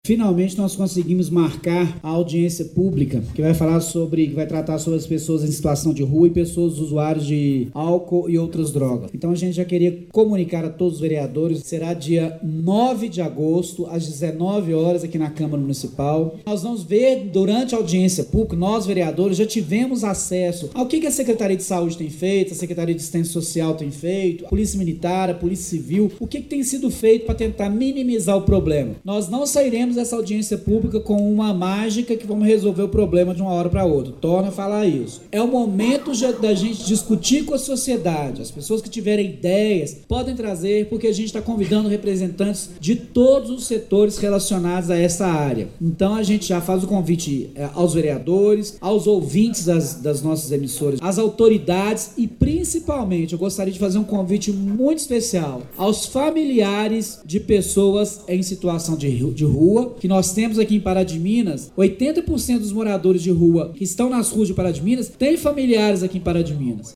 finalmente nós conseguimos marcar a audiência pública que vai tratar sobre as pessoas em situação de rua e pessoas usuários de álcool e outras drogas. Então a gente já queria comunicar a todos os vereadores, será dia 9 de agosto, às 19 horas aqui na Câmara Municipal. Nós vamos ver durante a audiência pública, nós vereadores já tivemos acesso ao que a Secretaria de Saúde tem feito, a Secretaria de Assistência Social tem feito, a Polícia Militar, a Polícia Civil, o que tem sido feito para tentar minimizar o problema. Nós não sairemos dessa audiência pública com uma mágica que vamos resolver o problema de uma hora para outra. Torna a falar isso. É o momento da gente discutir com a sociedade. As pessoas que tiverem ideias podem trazer, porque a gente está convidando representantes de todos os setores relacionados a essa área. Então a gente já faz o convite aos vereadores, aos ouvintes das nossas emissoras, às autoridades e principalmente eu gostaria de fazer um convite muito especial aos familiares de pessoas em situação de rua, que nós temos aqui em Pará de Minas. 80% dos moradores de rua que estão nas ruas de Pará de Minas têm familiares aqui em Pará de Minas.